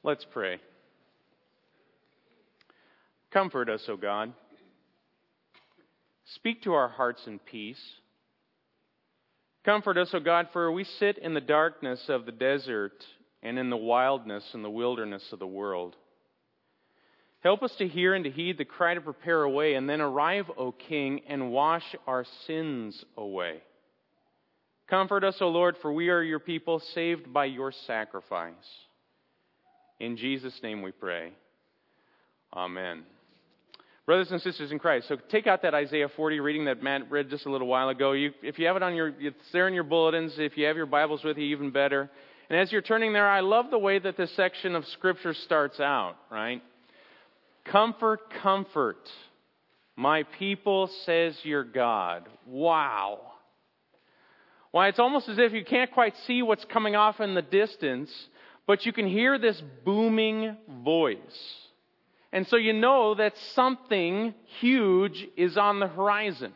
Let's pray. Comfort us, O God. Speak to our hearts in peace. Comfort us, O God, for we sit in the darkness of the desert and in the wildness and the wilderness of the world. Help us to hear and to heed the cry to prepare a way, and then arrive, O King, and wash our sins away. Comfort us, O Lord, for we are your people, saved by your sacrifice. In Jesus' name we pray. Amen. Brothers and sisters in Christ, so take out that Isaiah 40 reading that Matt read just a little while ago. If you have it it's there in your bulletins. If you have your Bibles with you, even better. And as you're turning there, I love the way that this section of Scripture starts out, right? Comfort, comfort, my people, says your God. Wow. Why, it's almost as if you can't quite see what's coming off in the distance, but you can hear this booming voice. And so you know that something huge is on the horizon.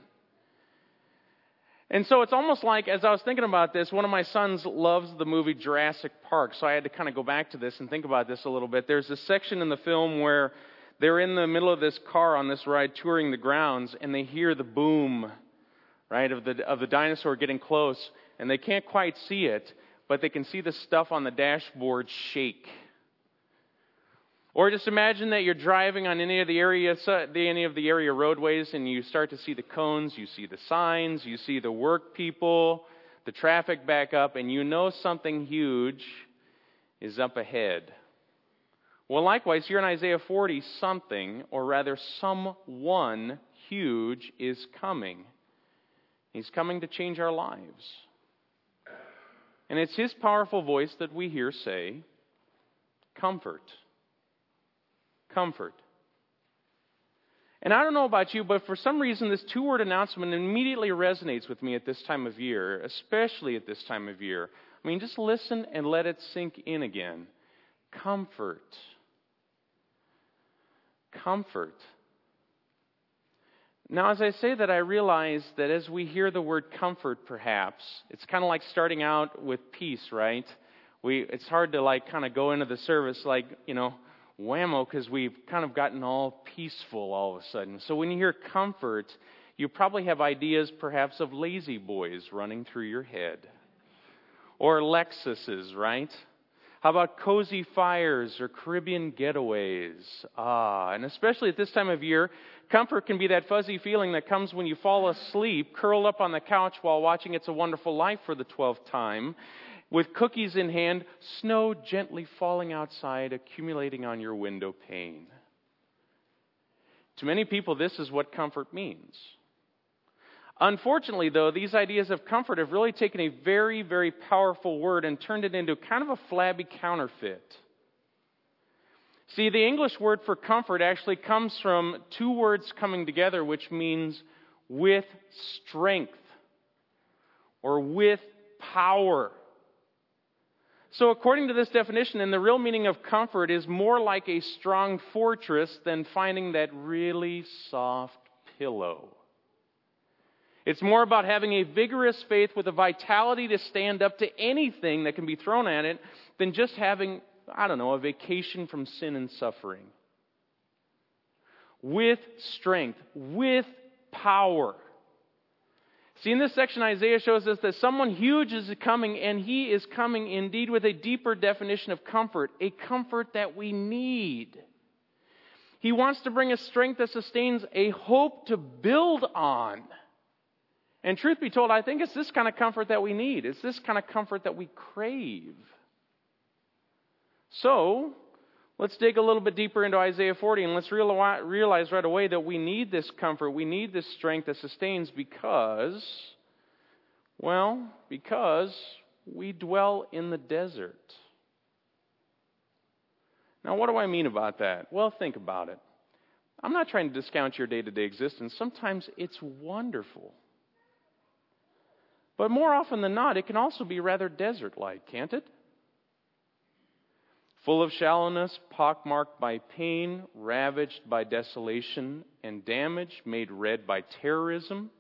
And so it's almost like, as I was thinking about this, one of my sons loves the movie Jurassic Park, so I had to kind of go back to this and think about this a little bit. There's a section in the film where they're in the middle of this car on this ride touring the grounds, and they hear the boom, right, of the dinosaur getting close, and they can't quite see it, but they can see the stuff on the dashboard shake. Or just imagine that you're driving on any of the area roadways, and you start to see the cones, you see the signs, you see the work people, the traffic back up, and you know something huge is up ahead. Well, likewise, here in Isaiah 40, something, or rather someone huge is coming. He's coming to change our lives. And it's his powerful voice that we hear say, comfort. Comfort. And I don't know about you, but for some reason this two-word announcement immediately resonates with me at this time of year, especially at this time of year. I mean, just listen and let it sink in again. Comfort. Comfort. Now, as I say that, I realize that as we hear the word comfort, perhaps, it's kind of like starting out with peace, right? It's hard to kind of go into the service whammo, because we've kind of gotten all peaceful all of a sudden. So when you hear comfort, you probably have ideas perhaps of lazy boys running through your head. Or Lexuses, right? How about cozy fires or Caribbean getaways? And especially at this time of year, comfort can be that fuzzy feeling that comes when you fall asleep, curled up on the couch while watching It's a Wonderful Life for the 12th time, with cookies in hand, snow gently falling outside, accumulating on your window pane. To many people, this is what comfort means. Unfortunately, though, these ideas of comfort have really taken a very, very powerful word and turned it into kind of a flabby counterfeit. See, the English word for comfort actually comes from two words coming together, which means with strength or with power. So according to this definition, and the real meaning of comfort is more like a strong fortress than finding that really soft pillow. It's more about having a vigorous faith with a vitality to stand up to anything that can be thrown at it than just having, a vacation from sin and suffering. With strength, with power. See, in this section, Isaiah shows us that someone huge is coming, and he is coming indeed with a deeper definition of comfort, a comfort that we need. He wants to bring us strength that sustains a hope to build on. And truth be told, I think it's this kind of comfort that we need. It's this kind of comfort that we crave. So, let's dig a little bit deeper into Isaiah 40, and let's realize right away that we need this comfort, we need this strength that sustains because we dwell in the desert. Now, what do I mean about that? Well, think about it. I'm not trying to discount your day-to-day existence. Sometimes it's wonderful. But more often than not, it can also be rather desert-like, can't it? Full of shallowness, pockmarked by pain, ravaged by desolation and damage, made red by terrorism,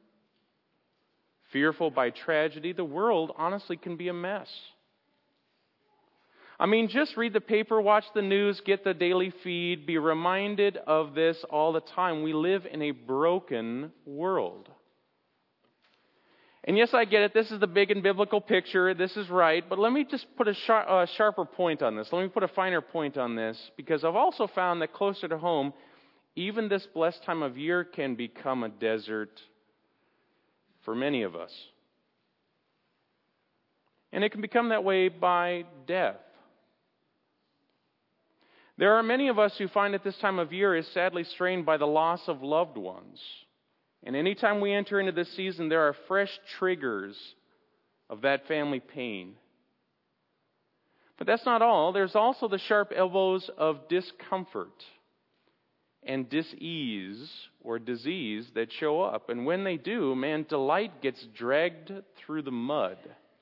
fearful by tragedy, the world honestly can be a mess. I mean, just read the paper, watch the news, get the daily feed, be reminded of this all the time. We live in a broken world. And yes, I get it. This is the big and biblical picture. This is right. But let me just put a sharper point on this. Let me put a finer point on this, because I've also found that closer to home, even this blessed time of year can become a desert for many of us. And it can become that way by death. There are many of us who find that this time of year is sadly strained by the loss of loved ones. And anytime we enter into this season, there are fresh triggers of that family pain. But that's not all. There's also the sharp elbows of discomfort and dis-ease or disease that show up. And when they do, man, delight gets dragged through the mud.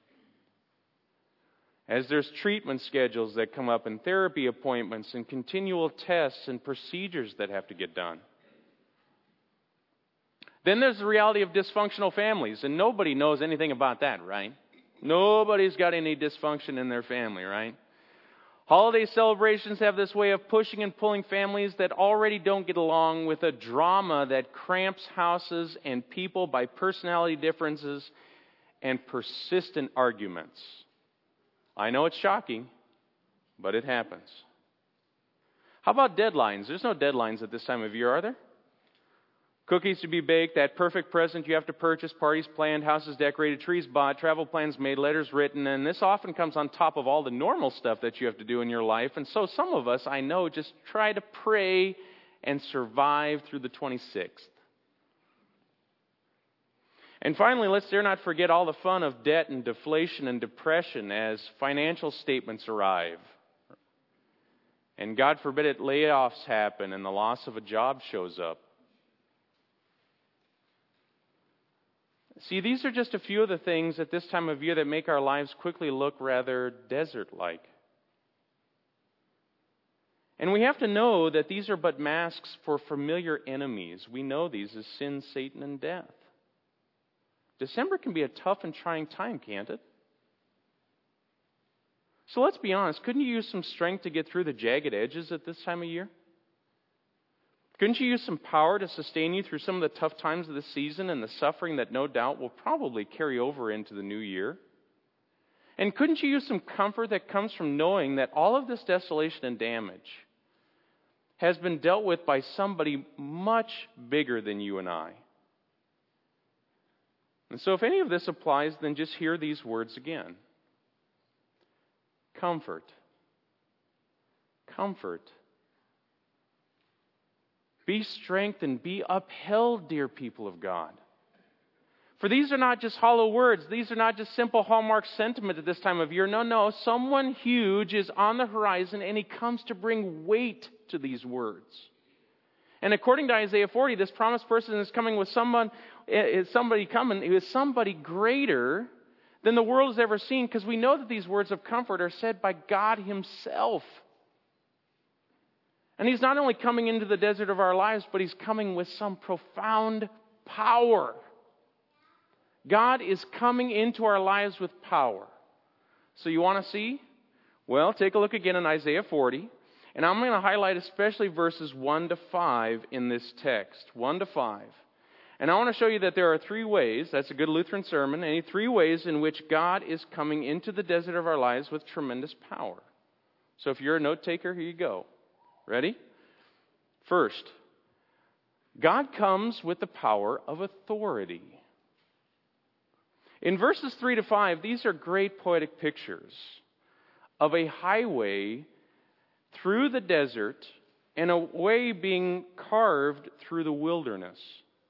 As there's treatment schedules that come up and therapy appointments and continual tests and procedures that have to get done. Then there's the reality of dysfunctional families, and nobody knows anything about that, right? Nobody's got any dysfunction in their family, right? Holiday celebrations have this way of pushing and pulling families that already don't get along with a drama that cramps houses and people by personality differences and persistent arguments. I know it's shocking, but it happens. How about deadlines? There's no deadlines at this time of year, are there? Cookies to be baked, that perfect present you have to purchase, parties planned, houses decorated, trees bought, travel plans made, letters written, and this often comes on top of all the normal stuff that you have to do in your life. And so some of us, I know, just try to pray and survive through the 26th. And finally, let's dare not forget all the fun of debt and deflation and depression as financial statements arrive. And God forbid it, layoffs happen and the loss of a job shows up. See, these are just a few of the things at this time of year that make our lives quickly look rather desert-like. And we have to know that these are but masks for familiar enemies. We know these as sin, Satan, and death. December can be a tough and trying time, can't it? So let's be honest, couldn't you use some strength to get through the jagged edges at this time of year? Couldn't you use some power to sustain you through some of the tough times of the season and the suffering that no doubt will probably carry over into the new year? And couldn't you use some comfort that comes from knowing that all of this desolation and damage has been dealt with by somebody much bigger than you and I? And so if any of this applies, then just hear these words again. Comfort. Comfort. Be strengthened, be upheld, dear people of God. For these are not just hollow words. These are not just simple Hallmark sentiment at this time of year. No. Someone huge is on the horizon, and he comes to bring weight to these words. And according to Isaiah 40, this promised person is coming with somebody who is somebody greater than the world has ever seen, because we know that these words of comfort are said by God himself. And he's not only coming into the desert of our lives, but he's coming with some profound power. God is coming into our lives with power. So you want to see? Well, take a look again in Isaiah 40. And I'm going to highlight especially verses 1 to 5 in this text. 1 to 5. And I want to show you that there are three ways, that's a good Lutheran sermon, three ways in which God is coming into the desert of our lives with tremendous power. So if you're a note taker, here you go. Ready? First, God comes with the power of authority. In verses 3 to 5, these are great poetic pictures of a highway through the desert and a way being carved through the wilderness.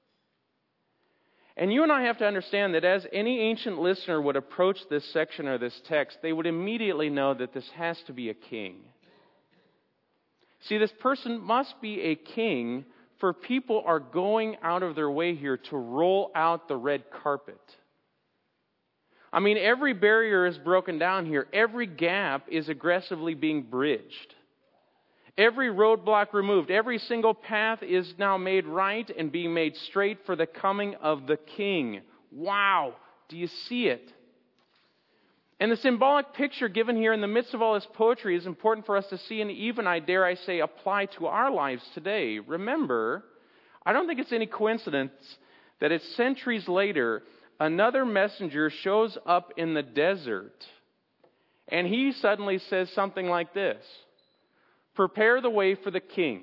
And you and I have to understand that as any ancient listener would approach this section or this text, they would immediately know that this has to be a king. See, this person must be a king, for people are going out of their way here to roll out the red carpet. I mean, every barrier is broken down here. Every gap is aggressively being bridged. Every roadblock removed. Every single path is now made right and being made straight for the coming of the king. Wow! Do you see it? And the symbolic picture given here in the midst of all this poetry is important for us to see and even, I dare I say, apply to our lives today. Remember, I don't think it's any coincidence that it's centuries later, another messenger shows up in the desert, and he suddenly says something like this: prepare the way for the king.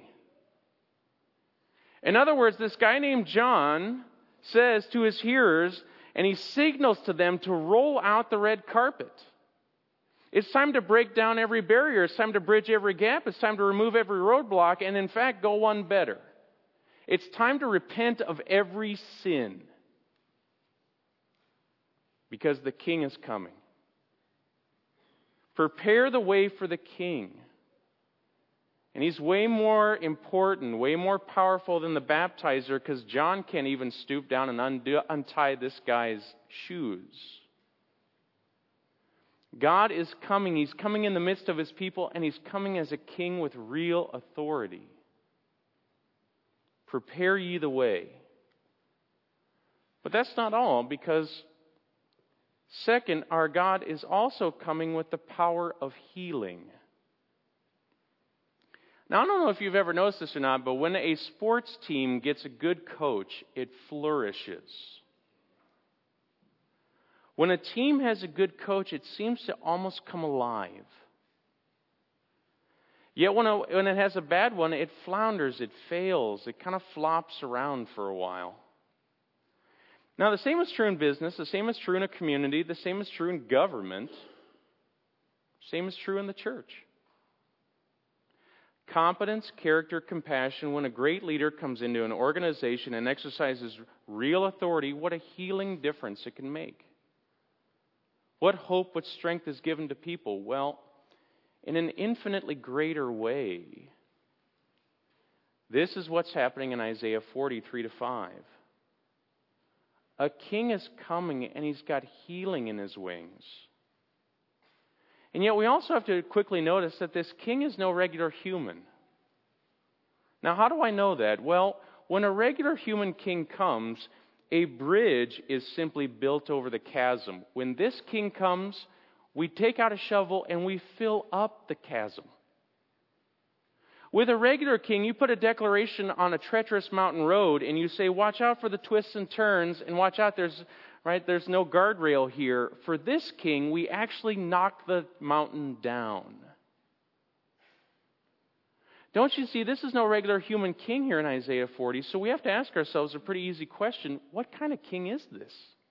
In other words, this guy named John says to his hearers, and he signals to them to roll out the red carpet. It's time to break down every barrier. It's time to bridge every gap. It's time to remove every roadblock, and in fact, go one better. It's time to repent of every sin, because the king is coming. Prepare the way for the king. And he's way more important, way more powerful than the baptizer, because John can't even stoop down and untie this guy's shoes. God is coming. He's coming in the midst of his people, and he's coming as a king with real authority. Prepare ye the way. But that's not all, because second, our God is also coming with the power of healing. Now, I don't know if you've ever noticed this or not, but when a sports team gets a good coach, it flourishes. When a team has a good coach, it seems to almost come alive. Yet when it has a bad one, it flounders, it fails, it kind of flops around for a while. Now, the same is true in business, the same is true in a community, the same is true in government, the same is true in the church. Competence, character, compassion. When a great leader comes into an organization and exercises real authority, what a healing difference it can make. What hope, what strength is given to people? Well, in an infinitely greater way. This is what's happening in Isaiah 43-5. A king is coming, and he's got healing in his wings. And yet we also have to quickly notice that this king is no regular human. Now, how do I know that? Well, when a regular human king comes, a bridge is simply built over the chasm. When this king comes, we take out a shovel and we fill up the chasm. With a regular king, you put a declaration on a treacherous mountain road and you say, watch out for the twists and turns, and watch out, there's no guardrail here. For this king, we actually knock the mountain down. Don't you see, this is no regular human king here in Isaiah 40, so we have to ask ourselves a pretty easy question. What kind of king is this?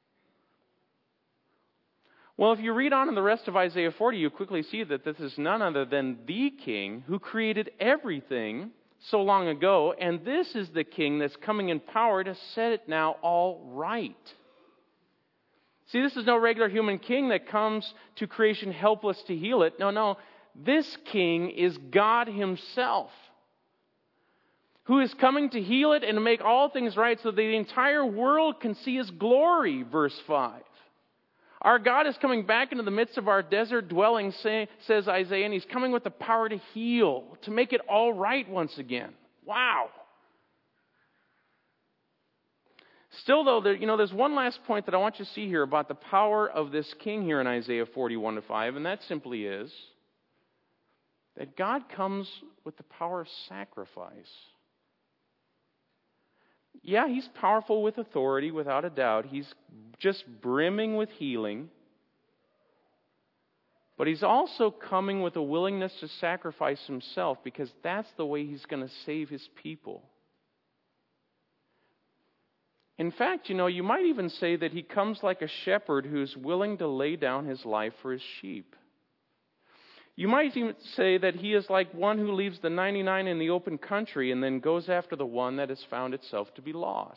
Well, if you read on in the rest of Isaiah 40, you quickly see that this is none other than the king who created everything so long ago, and this is the king that's coming in power to set it now all right. See, this is no regular human king that comes to creation helpless to heal it. No. This king is God himself, who is coming to heal it and to make all things right so that the entire world can see his glory, verse 5. Our God is coming back into the midst of our desert dwelling, says Isaiah, and he's coming with the power to heal, to make it all right once again. Wow. Still, though, there's one last point that I want you to see here about the power of this king here in Isaiah 41-5, and that simply is that God comes with the power of sacrifice. Yeah, he's powerful with authority, without a doubt. He's just brimming with healing. But he's also coming with a willingness to sacrifice himself, because that's the way he's going to save his people. In fact, you might even say that he comes like a shepherd who's willing to lay down his life for his sheep. You might even say that he is like one who leaves the 99 in the open country and then goes after the one that has found itself to be lost.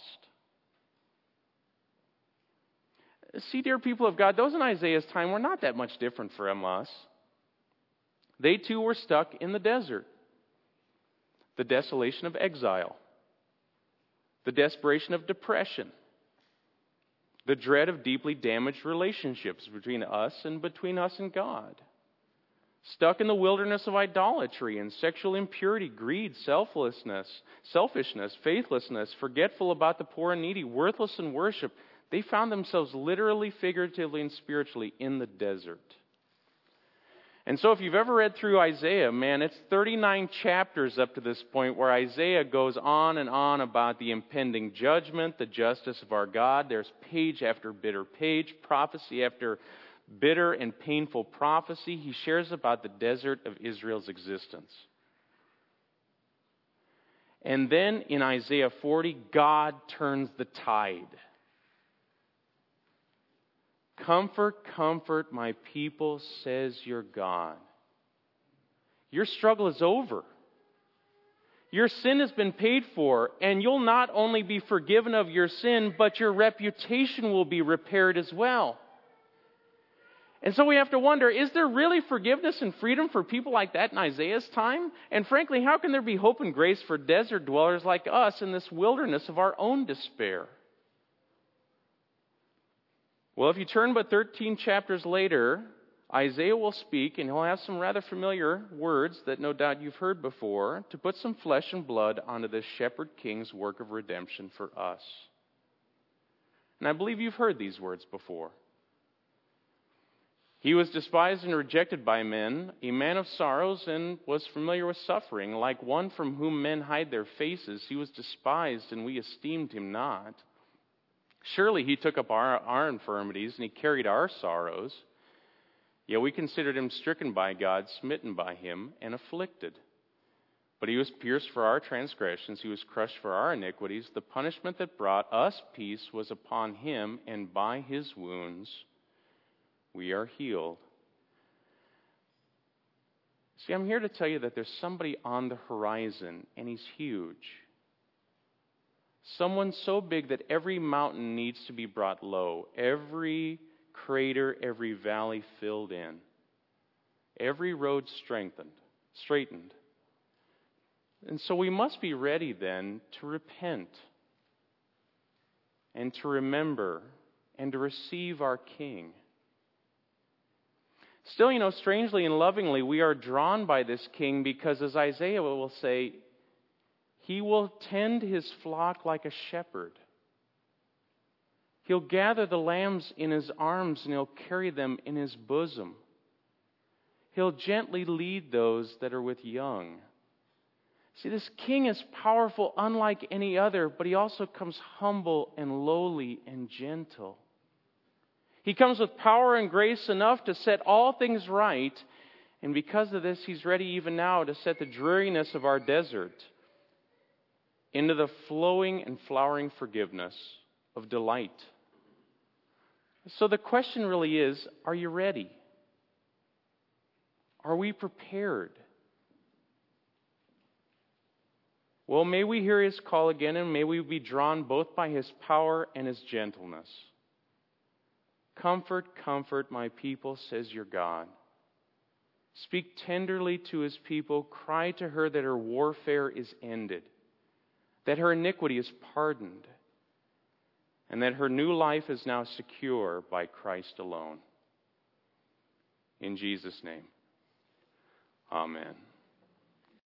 See, dear people of God, those in Isaiah's time were not that much different from us. They too were stuck in the desert. The desolation of exile. The desperation of depression. The dread of deeply damaged relationships between us and God. Stuck in the wilderness of idolatry and sexual impurity, greed, selfishness, faithlessness, forgetful about the poor and needy, worthless in worship. They found themselves literally, figuratively, and spiritually in the desert. And so if you've ever read through Isaiah, man, it's 39 chapters up to this point where Isaiah goes on and on about the impending judgment, the justice of our God. There's page after bitter page, prophecy after bitter and painful prophecy. He shares about the desert of Israel's existence. And then in Isaiah 40, God turns the tide. Comfort, comfort my people, says your God. Your struggle is over. Your sin has been paid for, and you'll not only be forgiven of your sin, but your reputation will be repaired as well. And so we have to wonder, is there really forgiveness and freedom for people like that in Isaiah's time? And frankly, how can there be hope and grace for desert dwellers like us in this wilderness of our own despair? Well, if you turn but 13 chapters later, Isaiah will speak, and he'll have some rather familiar words that no doubt you've heard before, to put some flesh and blood onto this shepherd king's work of redemption for us. And I believe you've heard these words before. He was despised and rejected by men, a man of sorrows, and was familiar with suffering. Like one from whom men hide their faces, he was despised, and we esteemed him not. Surely he took up our infirmities, and he carried our sorrows. Yet we considered him stricken by God, smitten by him, and afflicted. But he was pierced for our transgressions, he was crushed for our iniquities. The punishment that brought us peace was upon him, and by his wounds we are healed. See, I'm here to tell you that there's somebody on the horizon, and he's huge. Someone so big that every mountain needs to be brought low, every crater, every valley filled in, every road straightened. And so we must be ready then to repent and to remember and to receive our King. Still, strangely and lovingly, we are drawn by this King because, as Isaiah will say, he will tend his flock like a shepherd. He'll gather the lambs in his arms and he'll carry them in his bosom. He'll gently lead those that are with young. See, this King is powerful unlike any other, but he also comes humble and lowly and gentle. He comes with power and grace enough to set all things right, and because of this, he's ready even now to set the dreariness of our desert into the flowing and flowering forgiveness of delight. So the question really is, are you ready? Are we prepared? Well, may we hear his call again, and may we be drawn both by his power and his gentleness. Comfort, comfort my people, says your God. Speak tenderly to his people. Cry to her that her warfare is ended, that her iniquity is pardoned, and that her new life is now secure by Christ alone. In Jesus' name, amen.